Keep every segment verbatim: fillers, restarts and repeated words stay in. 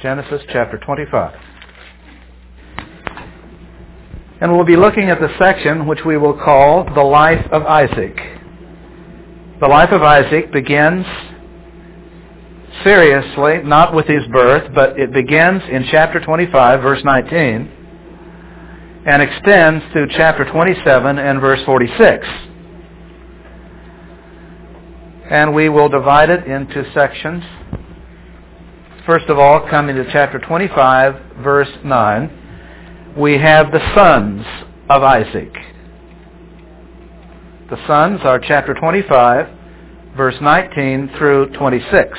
Genesis chapter twenty-five. And we'll be looking at the section which we will call the life of Isaac. The life of Isaac begins seriously, not with his birth, but it begins in chapter twenty-five, verse nineteen, and extends through chapter twenty-seven and verse forty-six. And we will divide it into sections. First of all, coming to chapter twenty-five, verse nine, we have the sons of Isaac. The sons are chapter twenty-five, verse nineteen through twenty-six.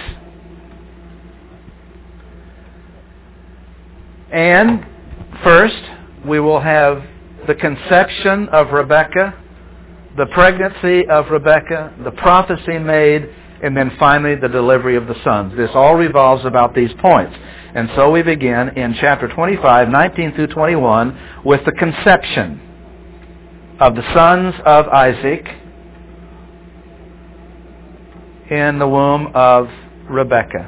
And first, we will have the conception of Rebekah, the pregnancy of Rebekah, the prophecy made, and then finally the delivery of the sons. This all revolves about these points. And so we begin in chapter twenty-five, nineteen through twenty-one, with the conception of the sons of Isaac in the womb of Rebekah.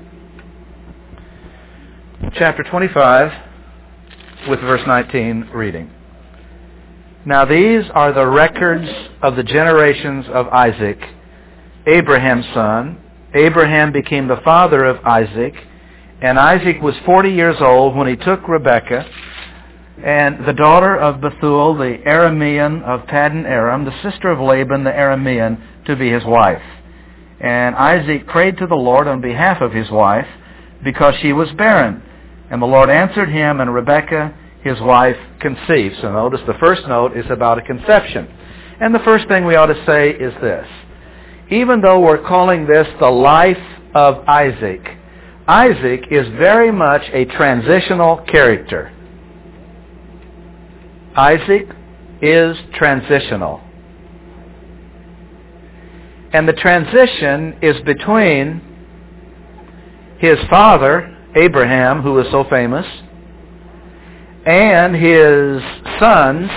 Chapter twenty-five, with verse nineteen reading. Now these are the records of the generations of Isaac, Abraham's son. Abraham became the father of Isaac, and Isaac was forty years old when he took Rebekah, and the daughter of Bethuel, the Aramean of Paddan Aram, the sister of Laban the Aramean, to be his wife. And Isaac prayed to the Lord on behalf of his wife, because she was barren. And the Lord answered him, and Rebekah, his wife, conceived. So notice the first note is about a conception. And the first thing we ought to say is this. Even though we're calling this the life of Isaac, Isaac is very much a transitional character. Isaac is transitional. And the transition is between his father, Abraham, who was so famous, and his sons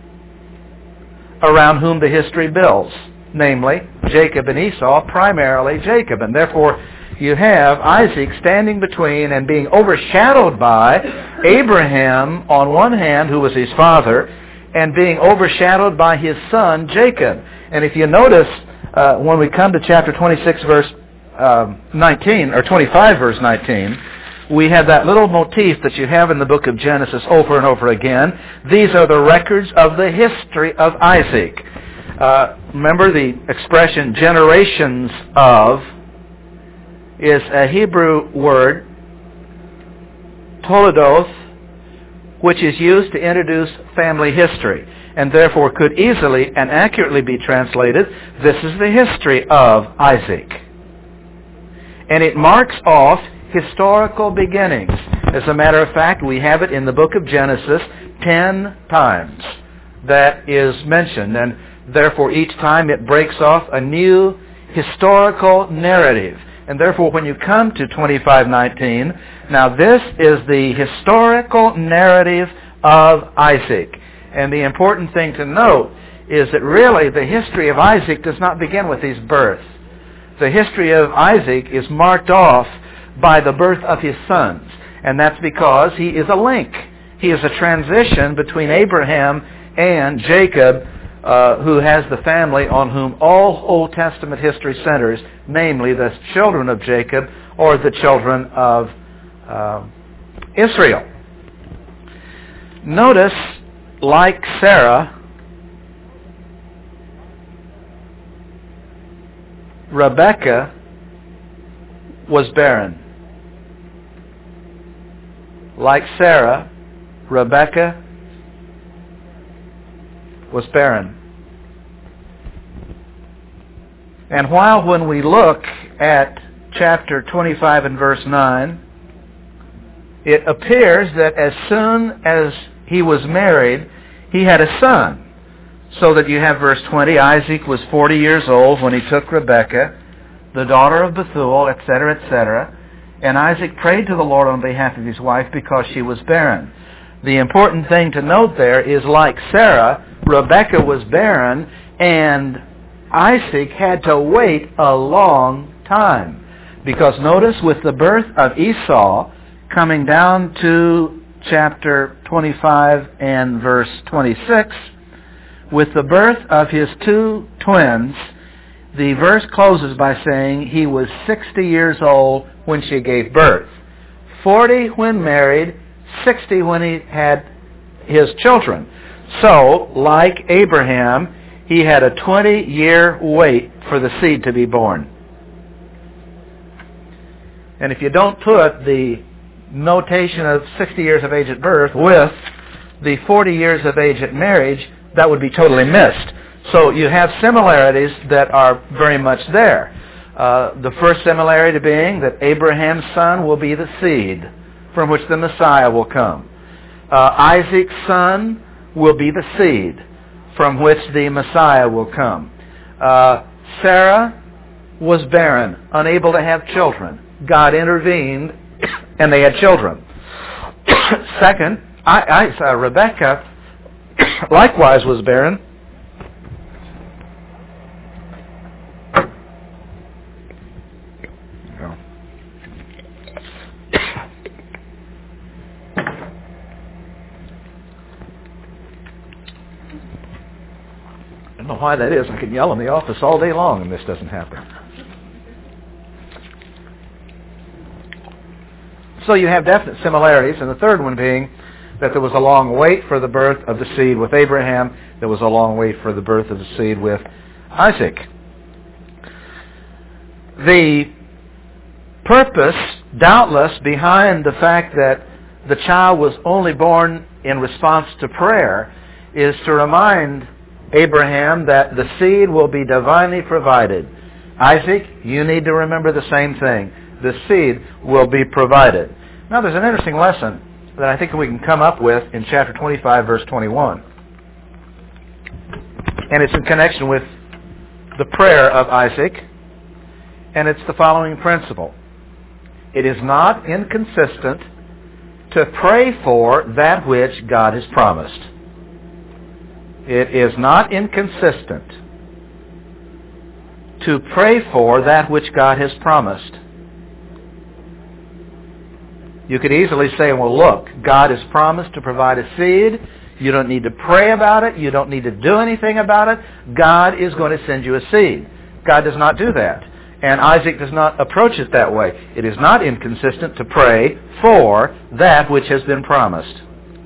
around whom the history builds, namely Jacob and Esau, primarily Jacob. And therefore you have Isaac standing between and being overshadowed by Abraham on one hand, who was his father, and being overshadowed by his son Jacob. And if you notice, uh, when we come to chapter twenty-six, verse uh, nineteen, or twenty-five, verse nineteen, we have that little motif that you have in the book of Genesis over and over again. These are the records of the history of Isaac. Uh, remember the expression generations of is a Hebrew word, toledoth, which is used to introduce family history, and therefore could easily and accurately be translated, this is the history of Isaac. And it marks off historical beginnings. As a matter of fact, we have it in the book of Genesis ten times that is mentioned, and therefore each time it breaks off a new historical narrative. And therefore when you come to twenty-five nineteen, now this is the historical narrative of Isaac. And the important thing to note is that really the history of Isaac does not begin with his birth. The history of Isaac is marked off by the birth of his sons. And that's because he is a link. He is a transition between Abraham and Jacob, uh, who has the family on whom all Old Testament history centers, namely the children of Jacob or the children of uh, Israel. Notice, like Sarah, Rebekah was barren. Like Sarah, Rebekah was barren. And while when we look at chapter twenty-five and verse nine, it appears that as soon as he was married, he had a son. So that you have verse twenty, Isaac was forty years old when he took Rebekah, the daughter of Bethuel, et cetera, et cetera. And Isaac prayed to the Lord on behalf of his wife because she was barren. The important thing to note there is, like Sarah, Rebekah was barren, and Isaac had to wait a long time. Because notice, with the birth of Esau, coming down to chapter twenty-five and verse twenty-six, with the birth of his two twins, the verse closes by saying he was sixty years old when she gave birth. forty when married, sixty when he had his children. So, like Abraham, he had a twenty-year wait for the seed to be born. And if you don't put the notation of sixty years of age at birth with the forty years of age at marriage, that would be totally missed. So you have similarities that are very much there. Uh, the first similarity being that Abraham's son will be the seed from which the Messiah will come. Uh, Isaac's son will be the seed from which the Messiah will come. Uh, Sarah was barren, unable to have children. God intervened, and they had children. Second, I, I, uh, Rebekah likewise was barren. I don't know why that is. I can yell in the office all day long and this doesn't happen. So you have definite similarities, and the third one being that there was a long wait for the birth of the seed with Abraham. There was a long wait for the birth of the seed with Isaac. The purpose, doubtless, behind the fact that the child was only born in response to prayer is to remind Abraham that the seed will be divinely provided. Isaac, you need to remember the same thing. The seed will be provided. Now there's an interesting lesson that I think we can come up with in chapter twenty-five, verse twenty-one. And it's in connection with the prayer of Isaac. And it's the following principle. It is not inconsistent to pray for that which God has promised. It is not inconsistent to pray for that which God has promised. You could easily say, well, look, God has promised to provide a seed. You don't need to pray about it. You don't need to do anything about it. God is going to send you a seed. God does not do that. And Isaac does not approach it that way. It is not inconsistent to pray for that which has been promised.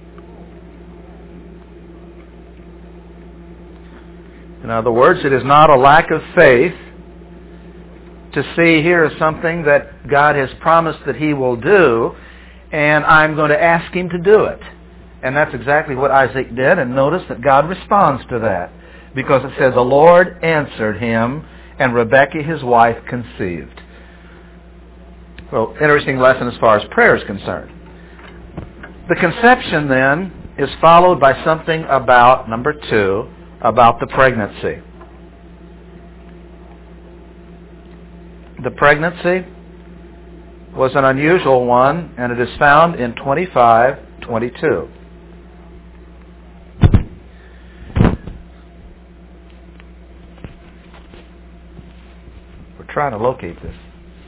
In other words, it is not a lack of faith to see here is something that God has promised that He will do, and I'm going to ask Him to do it. And that's exactly what Isaac did, and notice that God responds to that, because it says, the Lord answered him, and Rebekah his wife conceived. Well, interesting lesson as far as prayer is concerned. The conception then is followed by something about, number two, about the pregnancy. The pregnancy was an unusual one, and it is found in twenty-five twenty-two. We're trying to locate this.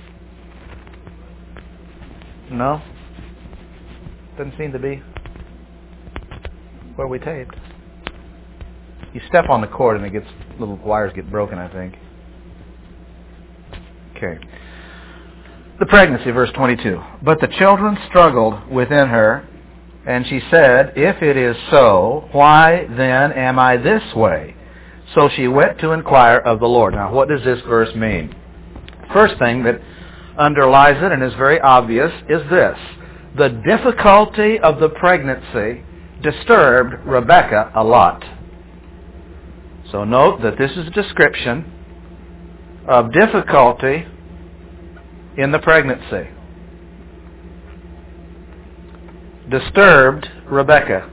No? Doesn't seem to be where we taped. You step on the cord and it gets, little wires get broken, I think. Okay. The pregnancy, verse twenty-two. But the children struggled within her, and she said, if it is so, why then am I this way? So she went to inquire of the Lord. Now, what does this verse mean? First thing that underlies it and is very obvious is this. The difficulty of the pregnancy disturbed Rebekah a lot. So note that this is a description of difficulty in the pregnancy. Disturbed Rebekah.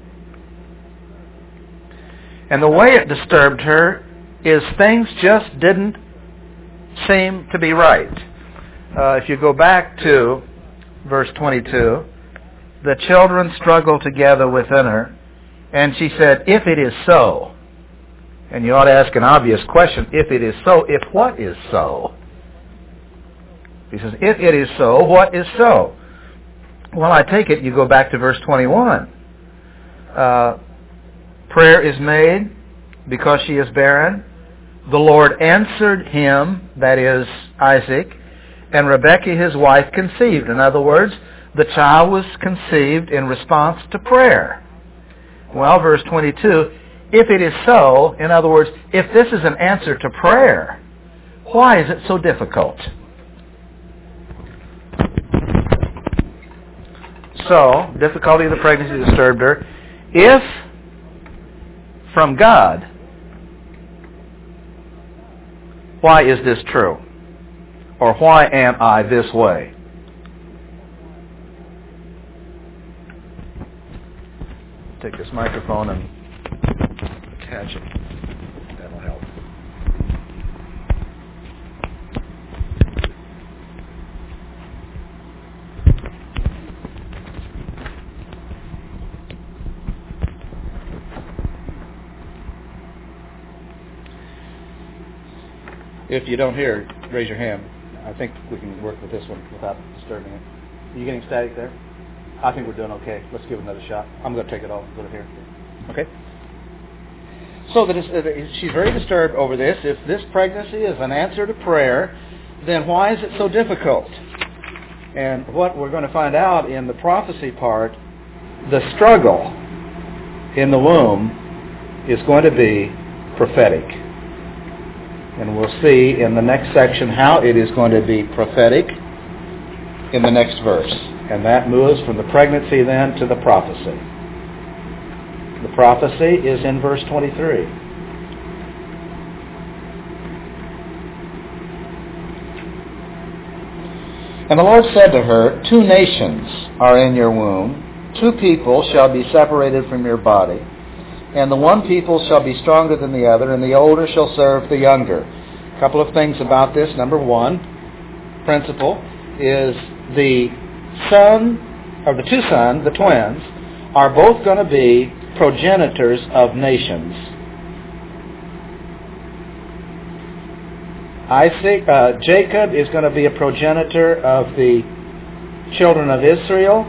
And the way it disturbed her is things just didn't seem to be right. Uh, if you go back to verse twenty-two, the children struggled together within her, and she said, if it is so. And you ought to ask an obvious question, if it is so, if what is so? He says, if it is so, what is so? Well, I take it you go back to verse twenty-one. Uh, prayer is made because she is barren. The Lord answered him, that is Isaac, and Rebekah his wife conceived. In other words, the child was conceived in response to prayer. Well, verse twenty-two, if it is so, in other words, if this is an answer to prayer, why is it so difficult? So, difficulty of the pregnancy disturbed her. If from God, why is this true? Or why am I this way? Take this microphone and attach it. That'll help. If you don't hear, raise your hand. I think we can work with this one without disturbing it. Are you getting static there? I think we're doing okay. Let's give it another shot. I'm going to take it off. Put it here. Okay? So that is, uh, she's very disturbed over this. If this pregnancy is an answer to prayer, then why is it so difficult? And what we're going to find out in the prophecy part, the struggle in the womb is going to be prophetic. And we'll see in the next section how it is going to be prophetic in the next verse. And that moves from the pregnancy then to the prophecy. The prophecy is in verse twenty-three. And the Lord said to her, two nations are in your womb, two people shall be separated from your body, and the one people shall be stronger than the other, and the older shall serve the younger. A couple of things about this. Number one, principle, is the son, or the two sons, the twins, are both going to be progenitors of nations. Isaac, uh, Jacob is going to be a progenitor of the children of Israel,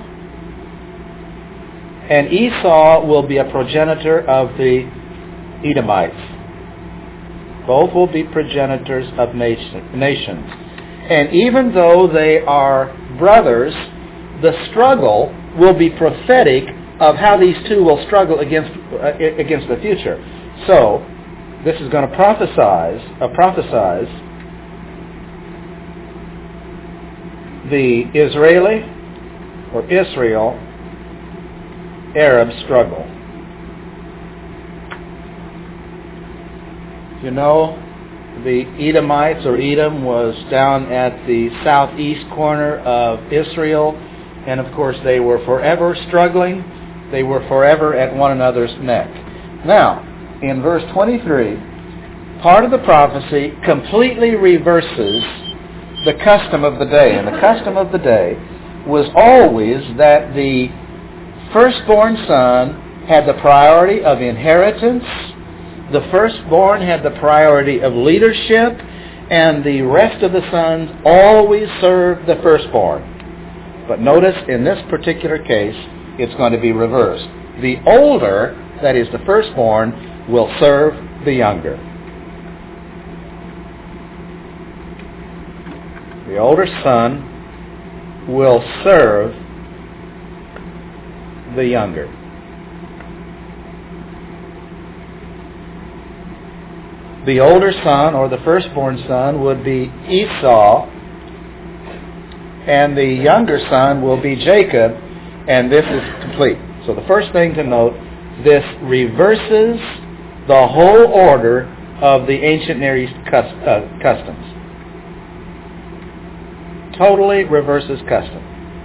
and Esau will be a progenitor of the Edomites. Both will be progenitors of nations. And even though they are brothers, the struggle will be prophetic of how these two will struggle against uh, against the future. So, this is going to prophesize, uh, prophesize the Israeli or Israel Arab struggle. You know, the Edomites, or Edom, was down at the southeast corner of Israel, and of course they were forever struggling. They were forever at one another's neck. Now, in verse twenty-three, part of the prophecy completely reverses the custom of the day. And the custom of the day was always that the firstborn son had the priority of inheritance, the firstborn had the priority of leadership, and the rest of the sons always served the firstborn. But notice in this particular case, it's going to be reversed. The older, that is the firstborn, will serve the younger. The older son will serve the younger. The older son, or the firstborn son, would be Esau, and the younger son will be Jacob, and this is complete. So the first thing to note, this reverses the whole order of the ancient Near East customs. Totally reverses custom.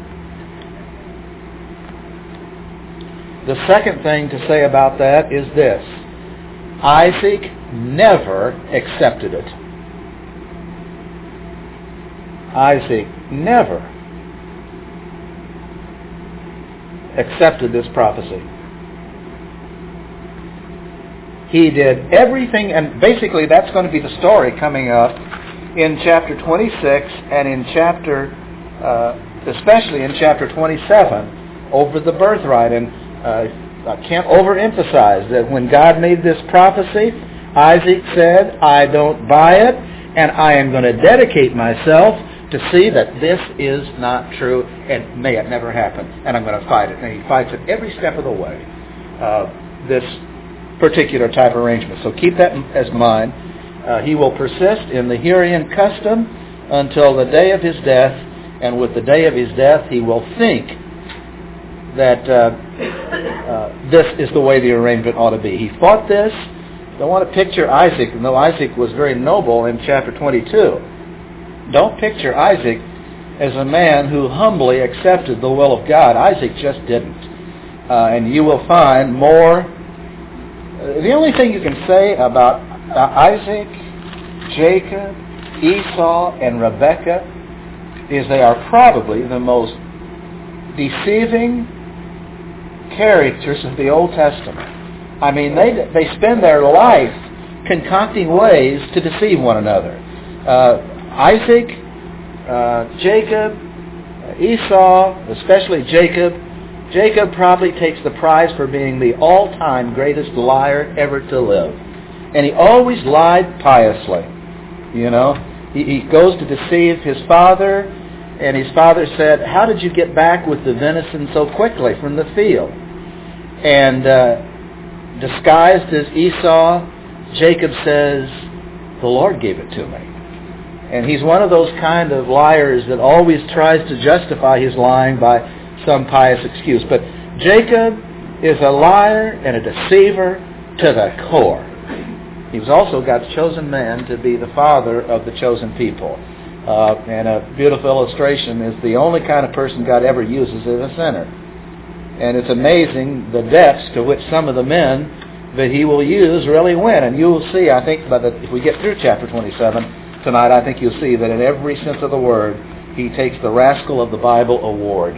The second thing to say about that is this. Isaac never accepted it. Isaac never accepted this prophecy. He did everything, and basically that's going to be the story coming up in chapter twenty-six and in chapter uh, especially in chapter twenty-seven, over the birthright. And uh, I can't overemphasize that when God made this prophecy, Isaac said, I don't buy it, and I am going to dedicate myself to see that this is not true, and may it never happen, and I'm going to fight it. And he fights it every step of the way, uh, this particular type of arrangement. So keep that as mind. Uh, he will persist in the Hurrian custom until the day of his death, and with the day of his death he will think that uh, uh, this is the way the arrangement ought to be. He fought this. I want to picture Isaac, though Isaac was very noble in chapter twenty-two. Don't picture Isaac as a man who humbly accepted the will of God. Isaac just didn't. Uh, and you will find more. Uh, the only thing you can say about uh, Isaac, Jacob, Esau, and Rebekah is they are probably the most deceiving characters of the Old Testament. I mean, they they spend their life concocting ways to deceive one another. Uh, Isaac, uh, Jacob, uh, Esau, especially Jacob. Jacob probably takes the prize for being the all-time greatest liar ever to live. And he always lied piously. You know, he, he goes to deceive his father, and his father said, how did you get back with the venison so quickly from the field? And uh, disguised as Esau, Jacob says, the Lord gave it to me. And he's one of those kind of liars that always tries to justify his lying by some pious excuse. But Jacob is a liar and a deceiver to the core. He was also God's chosen man to be the father of the chosen people. Uh, and a beautiful illustration is the only kind of person God ever uses as a sinner. And it's amazing the depths to which some of the men that he will use really win. And you will see, I think, by the, if we get through chapter twenty-seven tonight, I think you'll see that in every sense of the word, he takes the Rascal of the Bible award.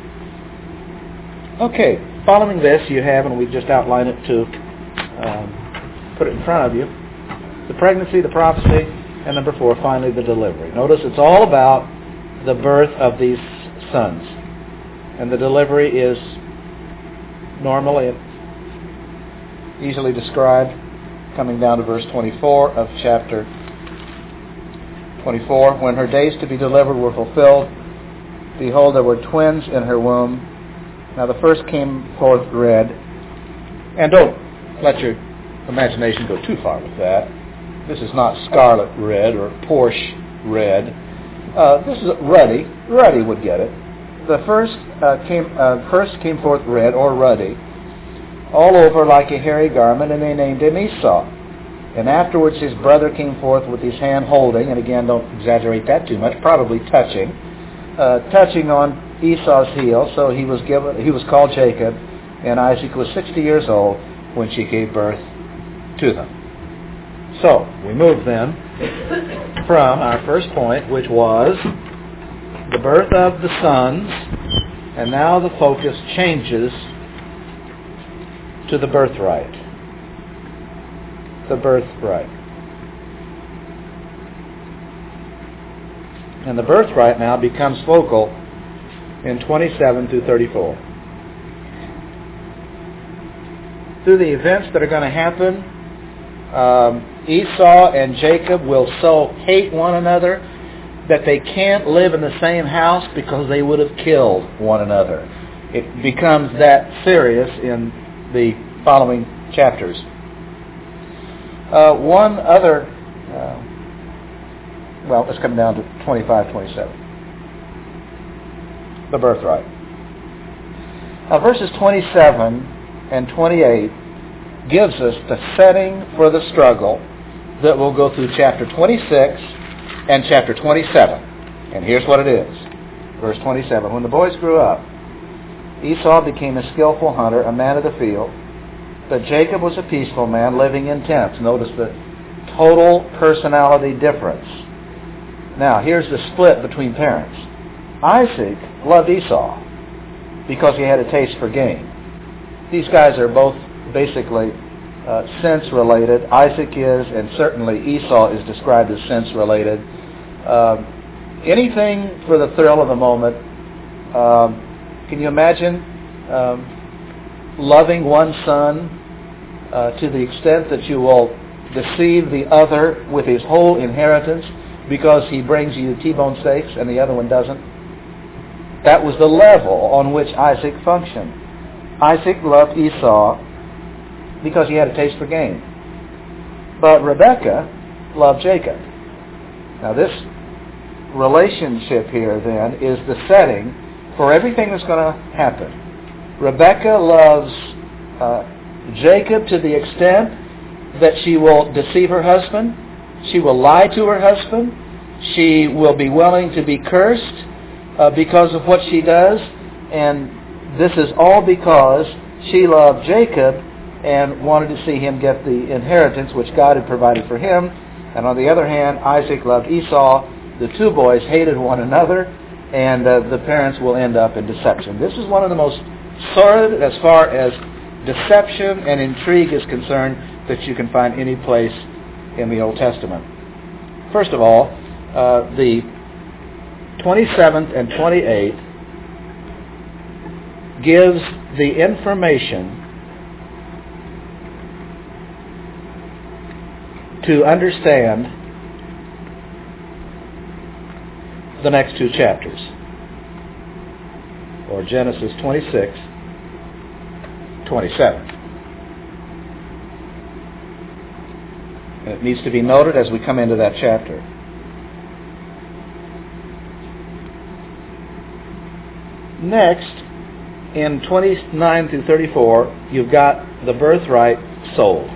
Okay, following this you have, and we've just outlined it to um, put it in front of you, the pregnancy, the prophecy, and number four, finally, the delivery. Notice it's all about the birth of these sons. And the delivery is normally easily described, coming down to verse twenty-four of chapter twenty-four. When her days to be delivered were fulfilled, behold, there were twins in her womb. Now the first came forth red. And don't let your imagination go too far with that. This is not scarlet red or Porsche red. Uh, this is ruddy. Ruddy would get it. The first uh, came uh, first came forth red or ruddy, all over like a hairy garment, and they named him Esau. And afterwards his brother came forth with his hand holding, and again, don't exaggerate that too much, probably touching, uh, touching on Esau's heel. So he was given, he was called Jacob, and Isaac was sixty years old when she gave birth to them. So we move then from our first point, which was the birth of the sons, and now the focus changes to the birthright. The birthright. And the birthright now becomes focal in twenty-seven through thirty-four. Through the events that are going to happen, um, Esau and Jacob will so hate one another that they can't live in the same house because they would have killed one another. It becomes that serious in the following chapters. Uh, one other, uh, well, let's come down to twenty-five, twenty-seven. The birthright. Now, verses twenty-seven and twenty-eight gives us the setting for the struggle that will go through chapter twenty-six and chapter twenty-seven. And here's what it is. Verse twenty-seven. When the boys grew up, Esau became a skillful hunter, a man of the field. But Jacob was a peaceful man living in tents. Notice the total personality difference. Now, here's the split between parents. Isaac loved Esau because he had a taste for game. These guys are both basically uh, sense-related. Isaac is, and certainly Esau is described as sense-related. Uh, anything for the thrill of the moment, Um, can you imagine um, loving one son uh, to the extent that you will deceive the other with his whole inheritance because he brings you T-bone steaks and the other one doesn't? That was the level on which Isaac functioned. Isaac loved Esau because he had a taste for gain. But Rebekah loved Jacob. Now this relationship here then is the setting for everything that's going to happen. Rebekah loves uh, Jacob to the extent that she will deceive her husband. She will lie to her husband. She will be willing to be cursed uh, because of what she does. And this is all because she loved Jacob and wanted to see him get the inheritance which God had provided for him. And on the other hand, Isaac loved Esau. The two boys hated one another, and uh, the parents will end up in deception. This is one of the most sordid, as far as deception and intrigue is concerned, that you can find any place in the Old Testament. First of all, uh, the twenty-seventh and twenty-eighth gives the information to understand the next two chapters, or Genesis twenty-six, twenty-seven. And it needs to be noted as we come into that chapter. Next, in twenty-nine through thirty-four, you've got the birthright sold.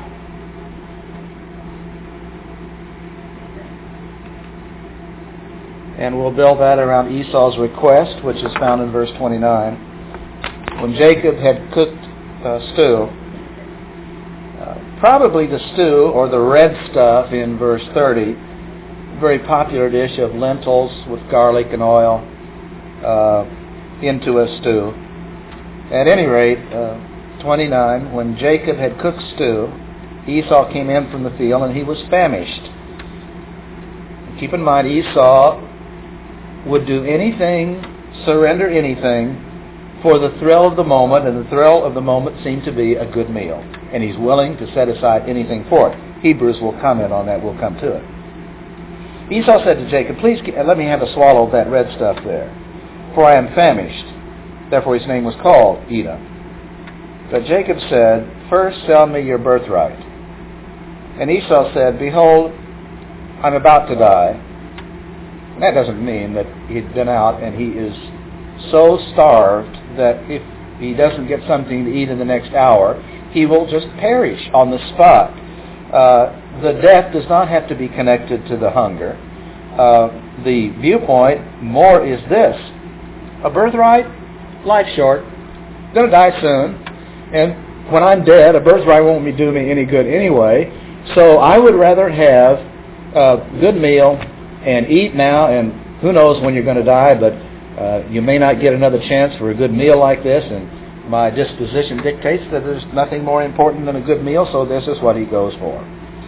And we'll build that around Esau's request, which is found in verse twenty-nine. When Jacob had cooked uh, stew, uh, probably the stew or the red stuff in verse thirty, very popular dish of lentils with garlic and oil uh, into a stew. At any rate, uh, twenty-nine, when Jacob had cooked stew, Esau came in from the field and he was famished. Keep in mind, Esau would do anything, surrender anything for the thrill of the moment, and the thrill of the moment seemed to be a good meal. And he's willing to set aside anything for it. Hebrews will comment on that. We'll come to it. Esau said to Jacob, please let me have a swallow of that red stuff there, for I am famished. Therefore his name was called Edom. But Jacob said, first sell me your birthright. And Esau said, behold, I'm about to die. That doesn't mean that he'd been out and he is so starved that if he doesn't get something to eat in the next hour, he will just perish on the spot. Uh, the death does not have to be connected to the hunger. Uh, the viewpoint more is this. A birthright, life's short, going to die soon, and when I'm dead, a birthright won't be doing me any good anyway, so I would rather have a good meal and eat now, and who knows when you're going to die, but uh, you may not get another chance for a good meal like this, and my disposition dictates that there's nothing more important than a good meal, so this is what he goes for.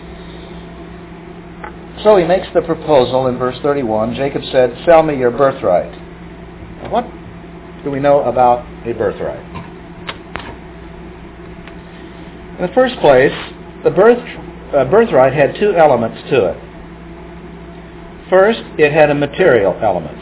So he makes the proposal in verse thirty-one. Jacob said, sell me your birthright. Now, what do we know about a birthright? In the first place, the birth, uh, birthright had two elements to it. First, it had a material element.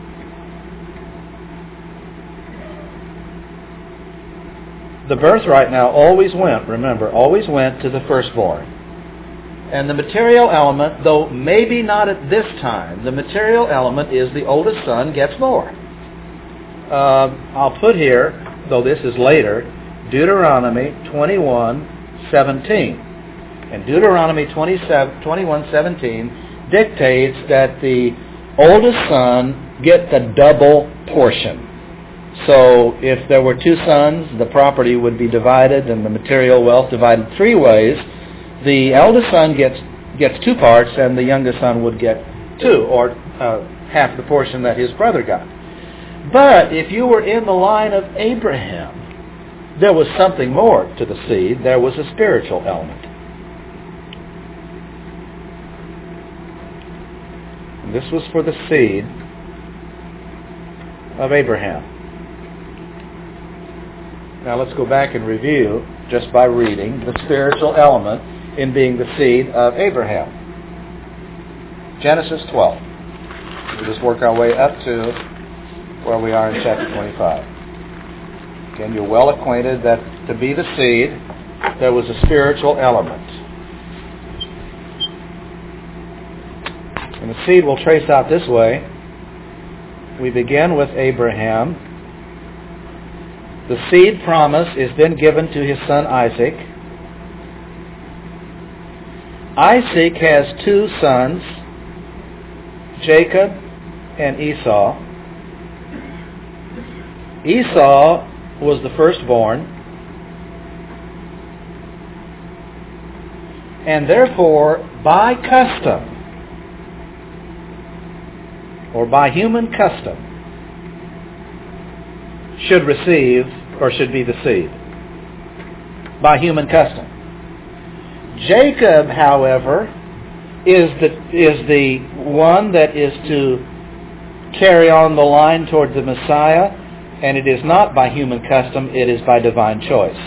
The birthright now always went, remember, always went to the firstborn. And the material element, though maybe not at this time, the material element is the oldest son gets more. Uh, I'll put here, though this is later, Deuteronomy twenty-one seventeen. And Deuteronomy twenty-one seventeen dictates that the oldest son get the double portion. So if there were two sons, the property would be divided and the material wealth divided three ways. The eldest son gets gets two parts and the youngest son would get two, or uh, half the portion that his brother got. But if you were in the line of Abraham, there was something more to the seed. There was a spiritual element. This was for the seed of Abraham. Now let's go back and review, just by reading, the spiritual element in being the seed of Abraham. Genesis twelve. We'll just work our way up to where we are in chapter twenty-five. Again, you're well acquainted that to be the seed, there was a spiritual element. And the seed we'll trace out this way. We begin with Abraham. The seed promise is then given to his son Isaac. Isaac has two sons, Jacob and Esau. Esau was the firstborn, and therefore, by custom, or by human custom, should receive or should be the seed. By human custom. Jacob, however, is the, is the one that is to carry on the line toward the Messiah, and it is not by human custom, it is by divine choice.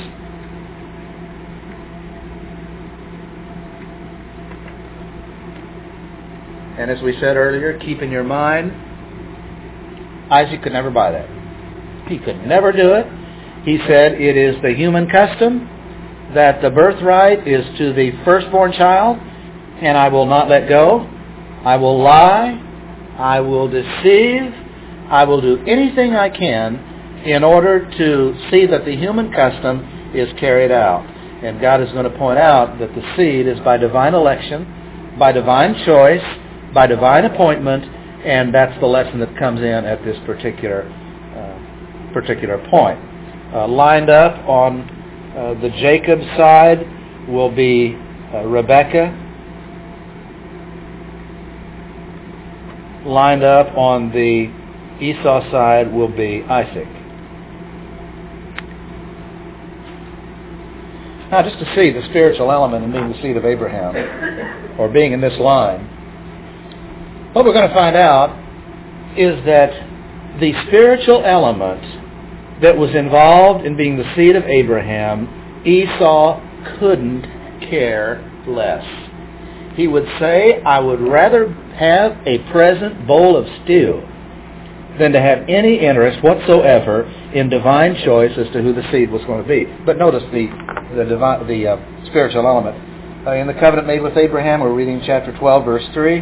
And as we said earlier, keep in your mind, Isaac could never buy that. He could never do it. He said it is the human custom that the birthright is to the firstborn child, and I will not let go. I will lie. I will deceive. I will do anything I can in order to see that the human custom is carried out. And God is going to point out that the seed is by divine election, by divine choice, by divine appointment, and that's the lesson that comes in at this particular uh, particular point. Uh, lined up on uh, the Jacob side will be uh, Rebekah. Lined up on the Esau side will be Isaac. Now, just to see the spiritual element in being the seed of Abraham, or being in this line, what we're going to find out is that the spiritual element that was involved in being the seed of Abraham, Esau couldn't care less. He would say, I would rather have a present bowl of stew than to have any interest whatsoever in divine choice as to who the seed was going to be. But notice the the, divine, the uh, spiritual element. Uh, in the covenant made with Abraham, we're reading chapter twelve, verse three.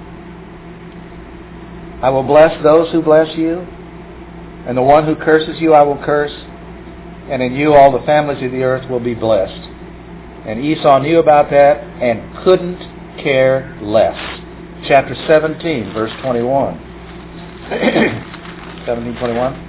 I will bless those who bless you, and the one who curses you I will curse, and in you all the families of the earth will be blessed. And Esau knew about that and couldn't care less. Chapter seventeen, verse twenty-one. seventeen twenty-one.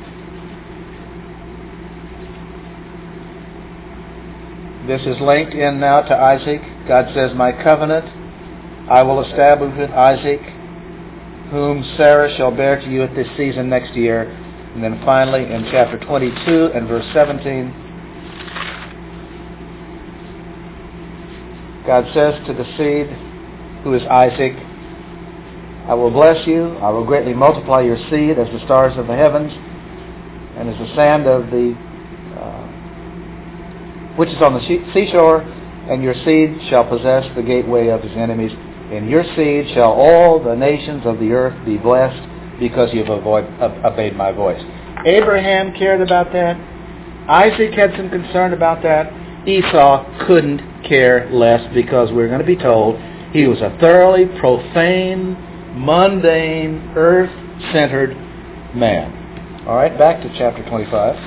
This is linked in now to Isaac. God says, my covenant I will establish with Isaac, whom Sarah shall bear to you at this season next year. And then finally in chapter twenty-two and verse seventeen, God says to the seed, who is Isaac, I will bless you, I will greatly multiply your seed as the stars of the heavens, and as the sand of the, uh, which is on the seashore, and your seed shall possess the gateway of his enemies. In your seed shall all the nations of the earth be blessed, because you have avoid, uh, obeyed my voice. Abraham cared about that. Isaac had some concern about that. Esau couldn't care less, because we're going to be told he was a thoroughly profane, mundane, earth-centered man. All right, back to chapter twenty-five.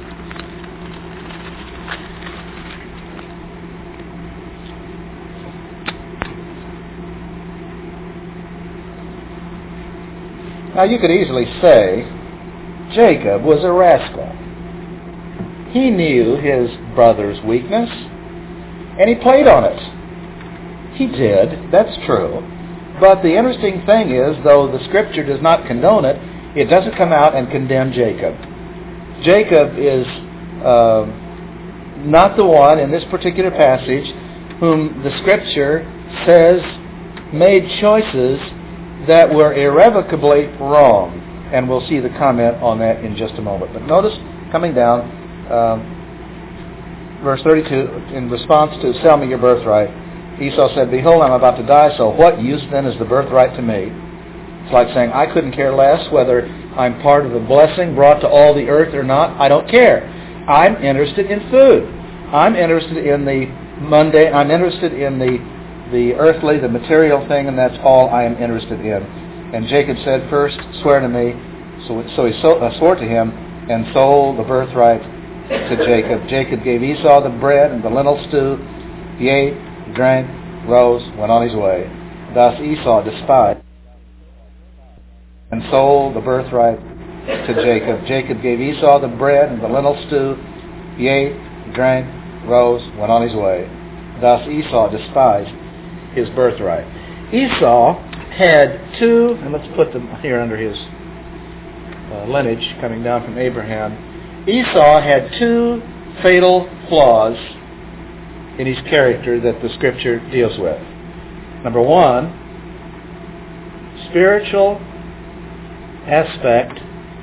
Now, you could easily say Jacob was a rascal. He knew his brother's weakness, and he played on it. He did, that's true. But the interesting thing is, though the Scripture does not condone it, it doesn't come out and condemn Jacob. Jacob is uh, not the one in this particular passage whom the Scripture says made choices that were irrevocably wrong. And we'll see the comment on that in just a moment. But notice, coming down, Um, verse thirty-two, in response to sell me your birthright, Esau said, behold, I'm about to die, so what use then is the birthright to me? It's like saying, I couldn't care less whether I'm part of the blessing brought to all the earth or not. I don't care. I'm interested in food. I'm interested in the mundane, I'm interested in the, the earthly, the material thing, and that's all I am interested in. And Jacob said, first, swear to me. So, so he so, uh, swore to him and sold the birthright to Jacob. Jacob gave Esau the bread and the lentil stew. He ate, drank, rose, went on his way. Thus Esau despised and sold the birthright to Jacob. Jacob gave Esau the bread and the lentil stew. He ate, drank, rose, went on his way. Thus Esau despised his birthright. Esau had two, and let's put them here under his uh, lineage coming down from Abraham. Esau had two fatal flaws in his character that the Scripture deals with. Number one, spiritual aspect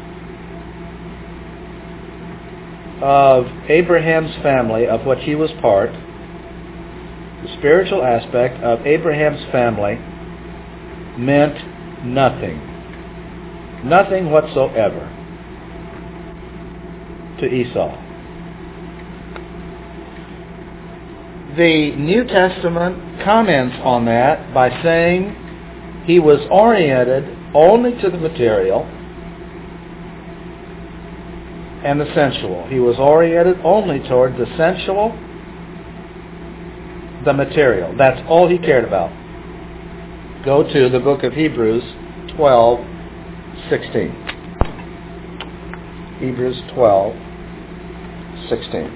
of Abraham's family, of which he was part. The spiritual aspect of Abraham's family meant nothing. Nothing whatsoever to Esau. The New Testament comments on that by saying he was oriented only to the material and the sensual. He was oriented only toward the sensual, the material. That's all he cared about. Go to the book of Hebrews twelve sixteen. Hebrews twelve sixteen.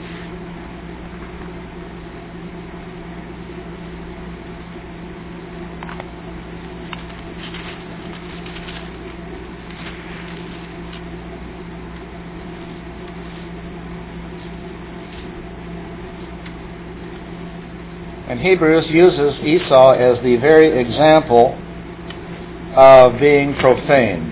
And Hebrews uses Esau as the very example of being profane.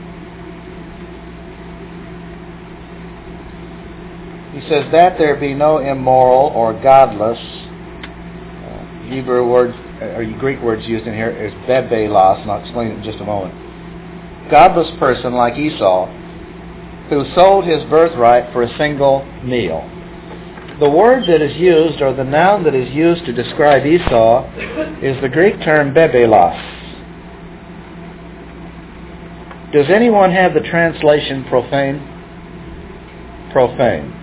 He says, that there be no immoral or godless, uh, Hebrew words, or Greek words used in here is bebelos, and I'll explain it in just a moment. Godless person like Esau, who sold his birthright for a single meal. The word that is used, or the noun that is used to describe Esau, is the Greek term bebelos. Does anyone have the translation profane? Profane.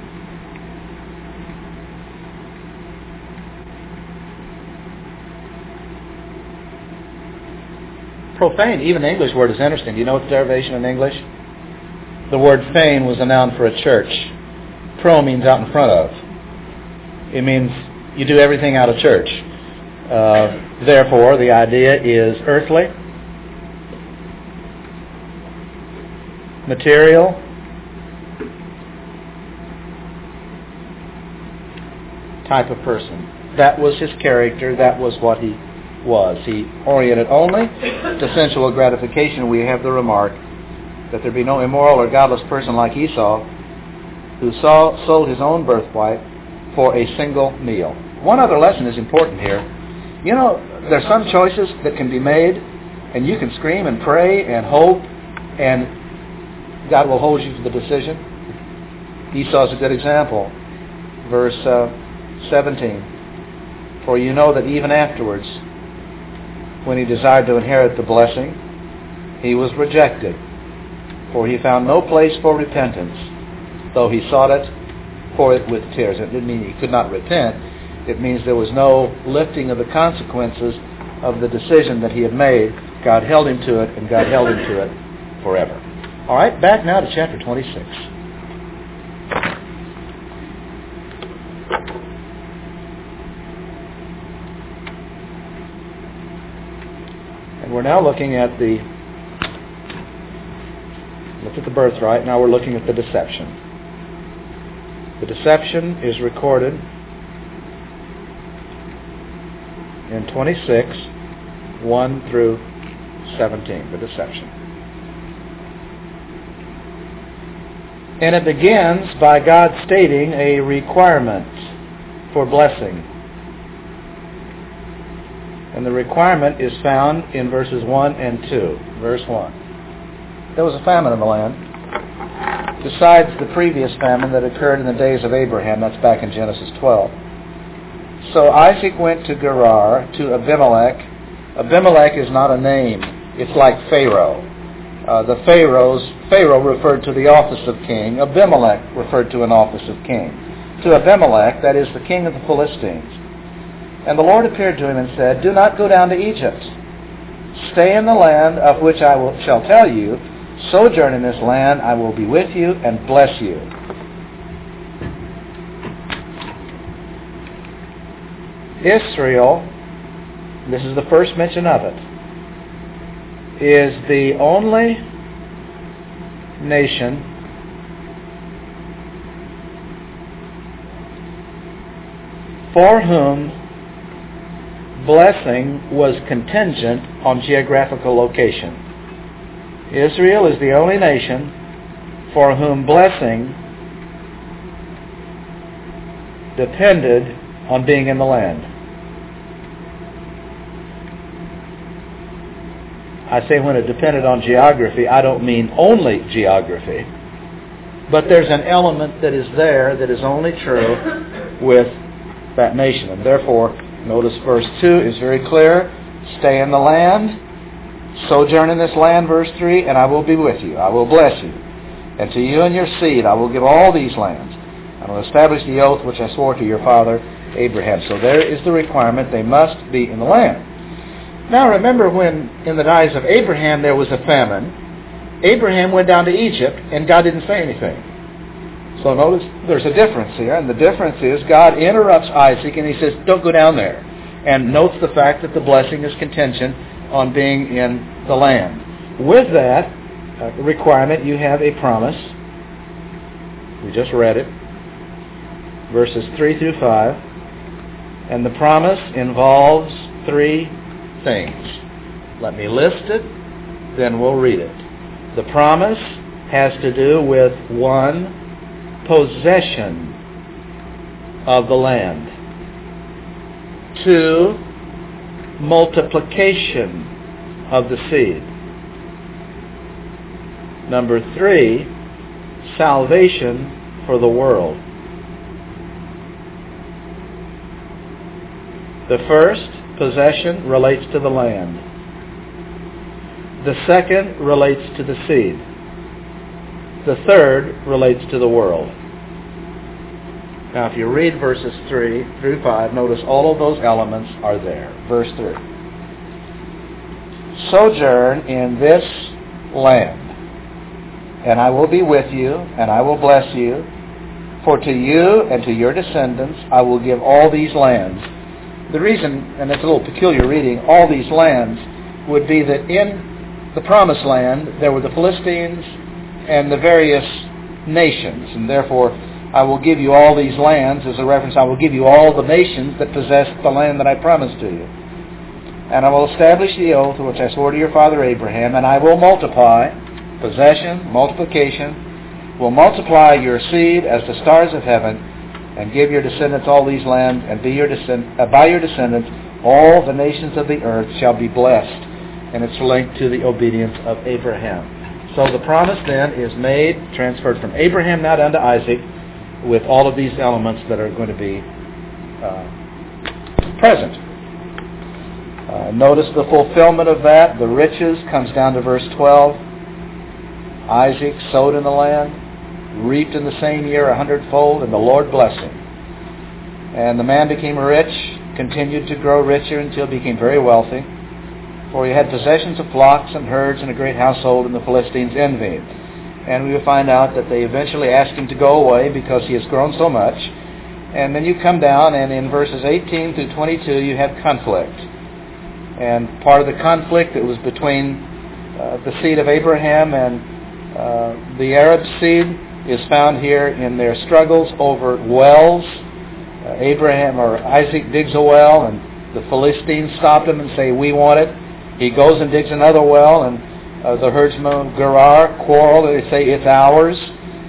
Profane, even the English word is interesting. Do you know what the derivation in English? The word fane was a noun for a church. Pro means out in front of. It means you do everything out of church. Uh, therefore, the idea is earthly, material, type of person. That was his character. That was what he was. He oriented only to sensual gratification. We have the remark that there be no immoral or godless person like Esau, who saw, sold his own birthright for a single meal. One other lesson is important here. You know, there's some choices that can be made, and you can scream and pray and hope, and God will hold you to the decision. Esau's a good example. Verse uh, seventeen. For you know that even afterwards, when he desired to inherit the blessing, he was rejected. For he found no place for repentance, though he sought it for it with tears. It didn't mean he could not repent. It means there was no lifting of the consequences of the decision that he had made. God held him to it, and God held him to it forever. All right, back now to chapter twenty-six. And we're now looking at the looked at the birthright. Now we're looking at the deception. The deception is recorded in twenty-six, one through seventeen. The deception. And it begins by God stating a requirement for blessing. And the requirement is found in verses one and two. Verse one. There was a famine in the land, besides the previous famine that occurred in the days of Abraham. That's back in Genesis twelve. So Isaac went to Gerar, to Abimelech. Abimelech is not a name. It's like Pharaoh. Uh, the Pharaohs, Pharaoh referred to the office of king. Abimelech referred to an office of king. To Abimelech, that is the king of the Philistines. And the Lord appeared to him and said, "Do not go down to Egypt. Stay in the land of which I will, shall tell you. Sojourn in this land. I will be with you and bless you." Israel, this is the first mention of it, is the only nation for whom blessing was contingent on geographical location. Israel is the only nation for whom blessing depended on being in the land. I say when it depended on geography, I don't mean only geography. But there's an element that is there that is only true with that nation. And therefore, notice verse two is very clear. Stay in the land, sojourn in this land, verse three, and I will be with you. I will bless you. And to you and your seed I will give all these lands. I will establish the oath which I swore to your father Abraham. So there is the requirement. They must be in the land. Now remember when in the days of Abraham there was a famine, Abraham went down to Egypt and God didn't say anything. So notice there's a difference here, and the difference is God interrupts Isaac and he says, "Don't go down there." And notes the fact that the blessing is contingent on being in the land. With that uh, requirement, you have a promise. We just read it. Verses three through five. And the promise involves three things. Let me list it, then we'll read it. The promise has to do with, one, possession of the land. Two, multiplication of the seed. Number three, salvation for the world. The first, possession, relates to the land. The second relates to the seed. The third relates to the world. Now if you read verses three through five, notice all of those elements are there. Verse three. Sojourn in this land, and I will be with you, and I will bless you. For to you and to your descendants I will give all these lands. The reason, and it's a little peculiar reading, all these lands would be that in the promised land there were the Philistines and the various nations, and therefore I will give you all these lands as a reference. I will give you all the nations that possess the land that I promised to you. And I will establish the oath which I swore to your father Abraham, and I will multiply, possession, multiplication, will multiply your seed as the stars of heaven, and give your descendants all these lands, and be your descend- uh, by your descendants all the nations of the earth shall be blessed. And it's linked to the obedience of Abraham. So the promise then is made, transferred from Abraham now down to Isaac, with all of these elements that are going to be uh, present. Uh, notice the fulfillment of that. The riches comes down to verse twelve. Isaac sowed in the land, reaped in the same year a hundredfold, and the Lord blessed him. And the man became rich, continued to grow richer until he became very wealthy. For he had possessions of flocks and herds and a great household, and the Philistines envied. And we will find out that they eventually asked him to go away because he has grown so much. And then you come down, and in verses eighteen through twenty-two you have conflict. And part of the conflict that was between uh, the seed of Abraham and uh, the Arab seed is found here in their struggles over wells. Uh, Abraham or Isaac digs a well, and the Philistines stop him and say, "We want it." He goes and digs another well, and uh, the herdsmen of Gerar quarrel. They say, "It's ours."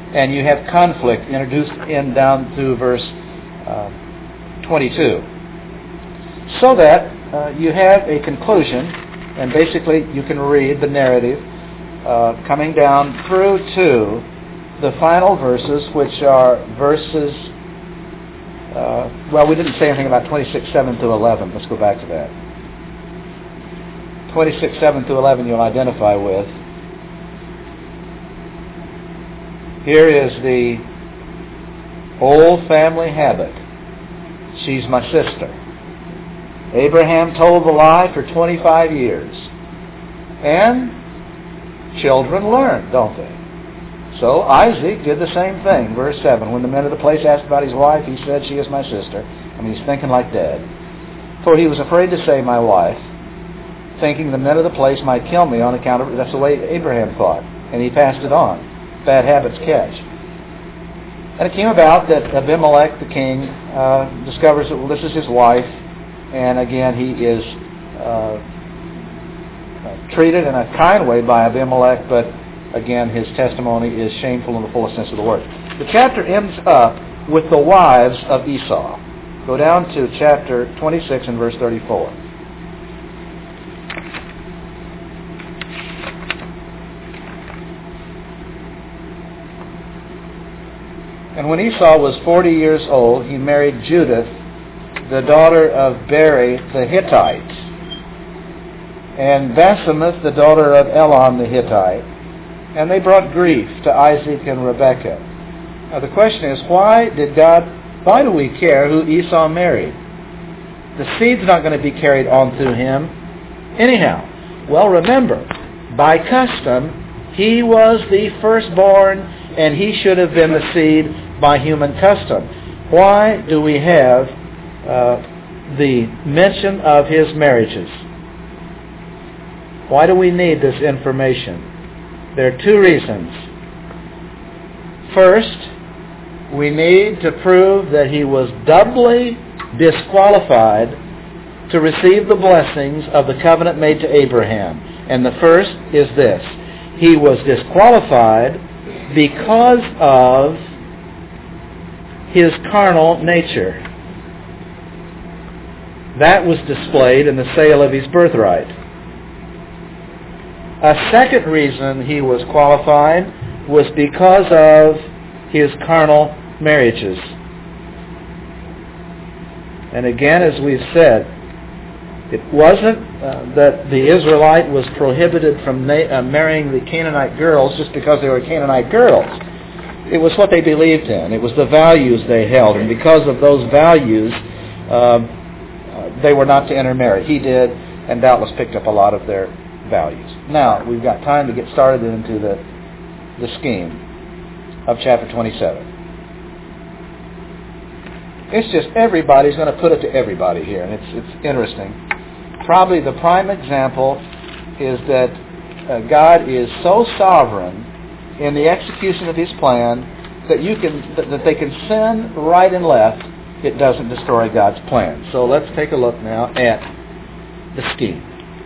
and you have conflict introduced in down through verse uh, twenty-two. So that uh, you have a conclusion, and basically you can read the narrative uh, coming down through to the final verses, which are verses, uh, well, we didn't say anything about twenty-six, seven through eleven. Let's go back to that. twenty-six, seven through eleven you'll identify with. Here is the old family habit. She's my sister. Abraham told the lie for twenty-five years. And children learn, don't they? So Isaac did the same thing. Verse seven, when the men of the place asked about his wife, he said, she is my sister. I mean, he's thinking like Dad. For he was afraid to say my wife, thinking the men of the place might kill me on account of it. That's the way Abraham thought. And he passed it on. Bad habits catch. And it came about that Abimelech, the king, uh, discovers that, well, this is his wife. And again, he is uh, treated in a kind way by Abimelech, but again, his testimony is shameful in the fullest sense of the word. The chapter ends up with the wives of Esau. Go down to chapter twenty-six and verse thirty-four. And when Esau was forty years old, he married Judith, the daughter of Beri the Hittite, and Basemath, the daughter of Elon the Hittite. And they brought grief to Isaac and Rebekah. Now the question is, why did God, why do we care who Esau married? The seed's not going to be carried on through him anyhow. Well, remember, by custom, he was the firstborn, and he should have been the seed by human custom. Why do we have uh, the mention of his marriages? Why do we need this information? There are two reasons. First, we need to prove that he was doubly disqualified to receive the blessings of the covenant made to Abraham. And the first is this. He was disqualified because of his carnal nature. That was displayed in the sale of his birthright. A second reason he was qualified was because of his carnal marriages. And again, as we've said, it wasn't uh, that the Israelite was prohibited from na- uh, marrying the Canaanite girls just because they were Canaanite girls. It was what they believed in. It was the values they held. And because of those values, uh, uh, they were not to intermarry. He did, and doubtless picked up a lot of their values. Now, we've got time to get started into the, the scheme of chapter twenty-seven. It's just everybody's going to put it to everybody here, and it's, it's interesting. Probably the prime example is that uh, God is so sovereign in the execution of his plan that you can that, that they can sin right and left. It doesn't destroy God's plan. So let's take a look now at the scheme.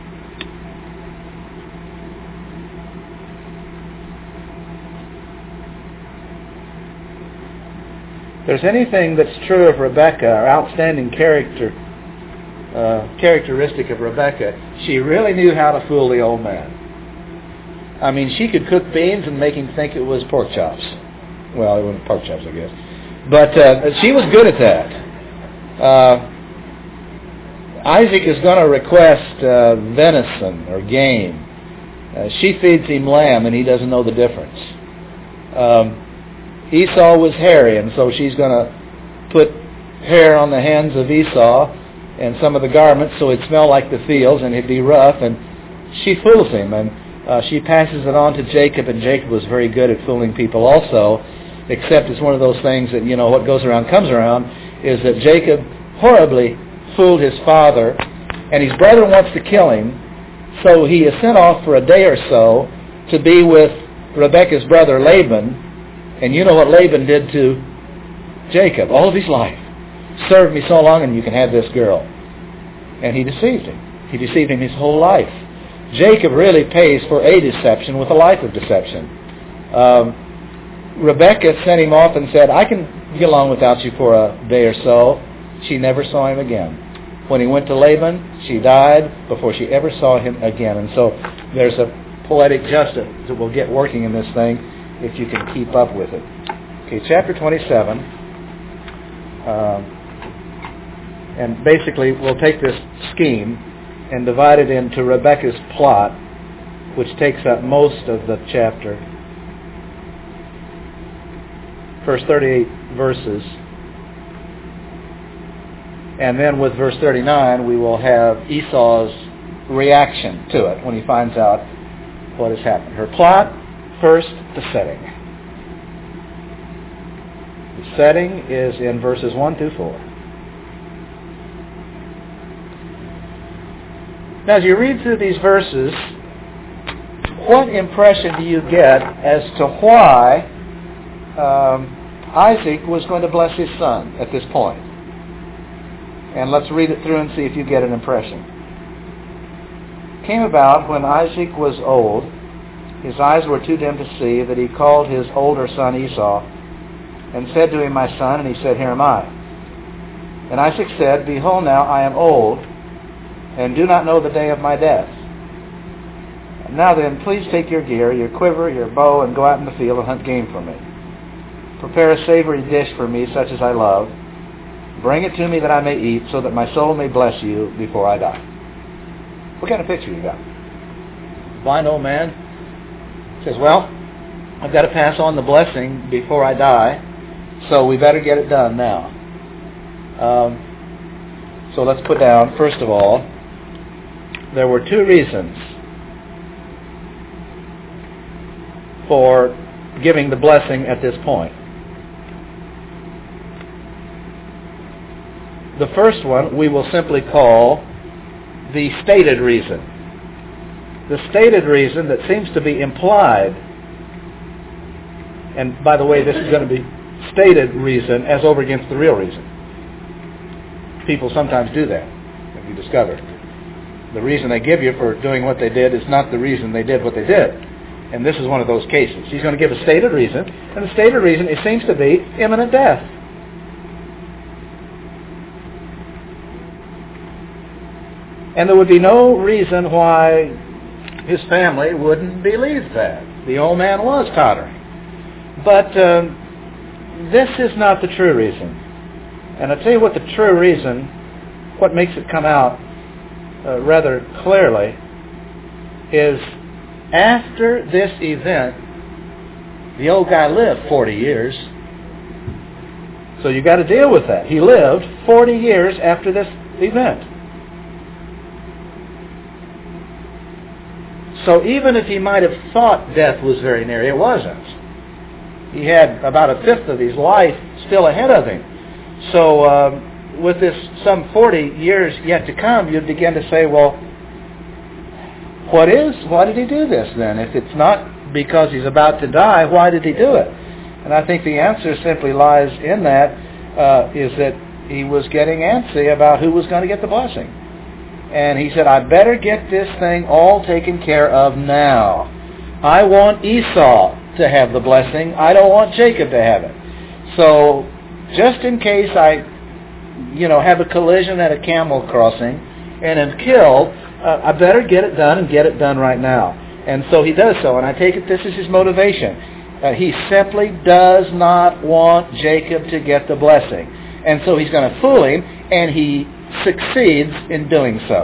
If there's anything that's true of Rebekah, or outstanding character uh, characteristic of Rebekah, she really knew how to fool the old man. I mean, she could cook beans and make him think it was pork chops. Well, it wasn't pork chops, I guess. But uh, she was good at that. Uh, Isaac is going to request uh, venison or game. Uh, she feeds him lamb, and he doesn't know the difference. Um, Esau was hairy, and so she's going to put hair on the hands of Esau and some of the garments so it'd smell like the fields and it'd be rough, and she fools him, and uh, she passes it on to Jacob, and Jacob was very good at fooling people also, except it's one of those things that, you know, what goes around comes around, is that Jacob horribly fooled his father, and his brother wants to kill him, so he is sent off for a day or so to be with Rebekah's brother Laban. And you know what Laban did to Jacob all of his life. Served me so long, and you can have this girl. And he deceived him. He deceived him his whole life. Jacob really pays for a deception with a life of deception. Um, Rebekah sent him off and said, I can get along without you for a day or so. She never saw him again. When he went to Laban, she died before she ever saw him again. And so there's a poetic justice that will get working in this thing if you can keep up with it. Okay, chapter twenty-seven. Um, and basically we'll take this scheme and divide it into Rebekah's plot, which takes up most of the chapter. First thirty-eight verses. And then with verse thirty-nine, we will have Esau's reaction to it when he finds out what has happened. Her plot, first, the setting. The setting is in verses one through four. Now, as you read through these verses, what impression do you get as to why um, Isaac was going to bless his son at this point? And let's read it through and see if you get an impression. It came about when Isaac was old, his eyes were too dim to see, that he called his older son Esau, and said to him, My son, and he said, Here am I. And Isaac said, Behold, now I am old, and do not know the day of my death. Now then, please take your gear, your quiver, your bow, and go out in the field and hunt game for me. Prepare a savory dish for me, such as I love. Bring it to me that I may eat, so that my soul may bless you before I die. What kind of picture you got? Blind old man says, well, I've got to pass on the blessing before I die, so we better get it done now. Um, so let's put down, first of all, there were two reasons for giving the blessing at this point. The first one we will simply call the stated reason. The stated reason that seems to be implied, and by the way, this is going to be stated reason as over against the real reason. People sometimes do that, have you discovered. The reason they give you for doing what they did is not the reason they did what they did. And this is one of those cases. He's going to give a stated reason, and the stated reason, it seems to be imminent death. And there would be no reason why his family wouldn't believe that. The old man was tottering. But um, this is not the true reason. And I'll tell you what the true reason, what makes it come out uh, rather clearly, is after this event, the old guy lived forty years. So you've got to deal with that. He lived forty years after this event. So even if he might have thought death was very near, it wasn't. He had about a fifth of his life still ahead of him. So uh, with this some forty years yet to come, you'd begin to say, well, what is, why did he do this then? If it's not because he's about to die, why did he do it? And I think the answer simply lies in that, uh, is that he was getting antsy about who was going to get the blessing. And he said, I better get this thing all taken care of now. I want Esau to have the blessing. I don't want Jacob to have it. So just in case I, you know, have a collision at a camel crossing and am killed, uh, I better get it done and get it done right now. And so he does so. And I take it this is his motivation. Uh, he simply does not want Jacob to get the blessing. And so he's going to fool him, and he succeeds in doing so.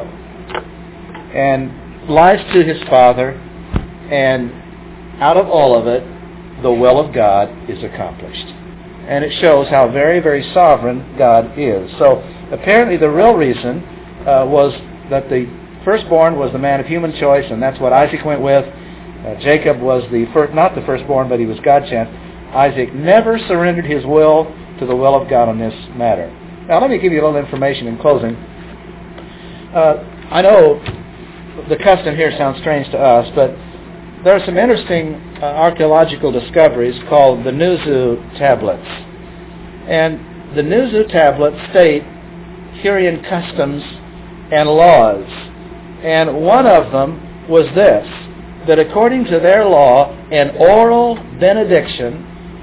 And lies to his father, and out of all of it, the will of God is accomplished. And it shows how very, very sovereign God is. So apparently the real reason uh, was that the firstborn was the man of human choice, and that's what Isaac went with. Uh, Jacob was the first, not the firstborn, but he was God sent. Isaac never surrendered his will to the will of God on this matter. Now let me give you a little information in closing. Uh, I know the custom here sounds strange to us, but there are some interesting uh, archaeological discoveries called the Nuzu tablets. And the Nuzu tablets state Hurrian customs and laws. And one of them was this, that according to their law, an oral benediction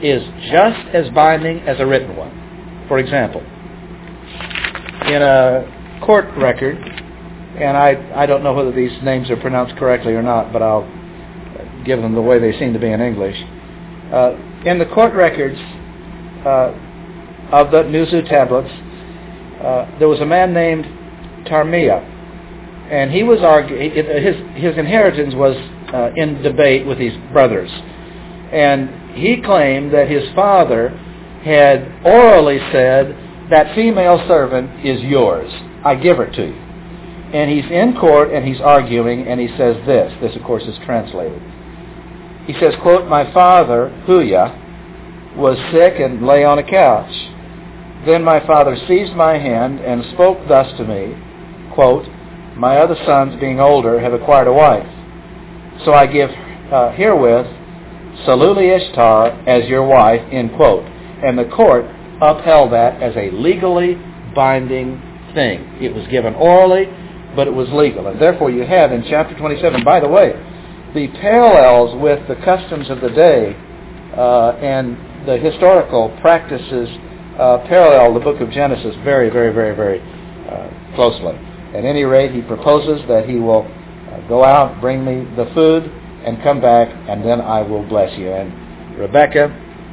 is just as binding as a written one. For example, in a court record, and I, I don't know whether these names are pronounced correctly or not, but I'll give them the way they seem to be in English. Uh, in the court records uh, of the Nuzu tablets, uh, there was a man named Tarmiya, and he was arguing, his, his inheritance was uh, in debate with his brothers. And he claimed that his father had orally said, that female servant is yours. I give her to you. And he's in court and he's arguing and he says this. This, of course, is translated. He says, quote, my father, Huya, was sick and lay on a couch. Then my father seized my hand and spoke thus to me, quote, my other sons, being older, have acquired a wife. So I give uh, herewith Saluli Ishtar as your wife, end quote. And the court upheld that as a legally binding thing. It was given orally, but it was legal. And therefore you have in chapter twenty-seven, by the way, the parallels with the customs of the day uh, and the historical practices uh, parallel the book of Genesis very, very, very, very uh, closely. At any rate, he proposes that he will uh, go out, bring me the food, and come back, and then I will bless you. And Rebekah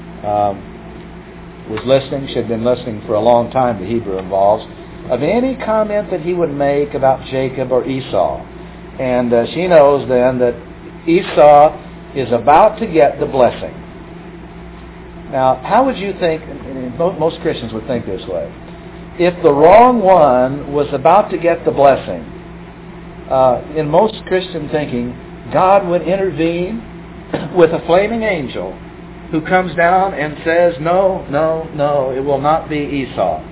um, was listening. She had been listening for a long time, the Hebrew involves, of any comment that he would make about Jacob or Esau. And uh, she knows then that Esau is about to get the blessing. Now, how would you think, and most Christians would think this way, if the wrong one was about to get the blessing, uh, in most Christian thinking, God would intervene with a flaming angel who comes down and says, no, no, no, it will not be Esau.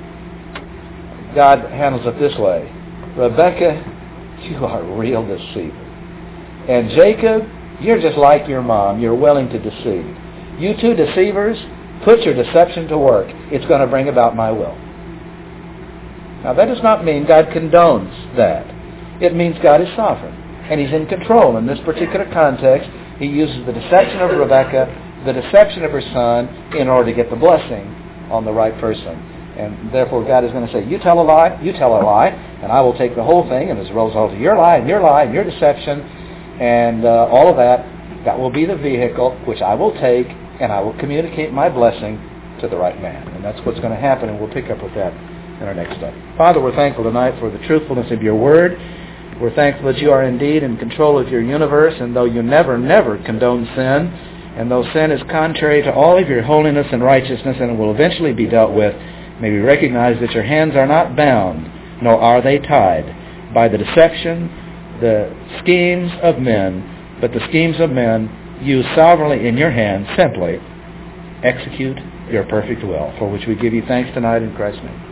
God handles it this way. Rebekah, you are a real deceiver. And Jacob, you're just like your mom. You're willing to deceive. You two deceivers, put your deception to work. It's going to bring about my will. Now that does not mean God condones that. It means God is sovereign. And He's in control. In this particular context, He uses the deception of Rebekah, the deception of her son, in order to get the blessing on the right person. And therefore God is going to say, you tell a lie, you tell a lie, and I will take the whole thing, and as a result of your lie, and your lie, and your deception, and uh, all of that, that will be the vehicle which I will take, and I will communicate my blessing to the right man. And that's what's going to happen, and we'll pick up with that in our next study. Father, we're thankful tonight for the truthfulness of your word. We're thankful that you are indeed in control of your universe, and though you never, never condone sin, and though sin is contrary to all of your holiness and righteousness, and it will eventually be dealt with, may we recognize that your hands are not bound, nor are they tied by the deception, the schemes of men, but the schemes of men you sovereignly in your hands simply execute your perfect will, for which we give you thanks tonight in Christ's name.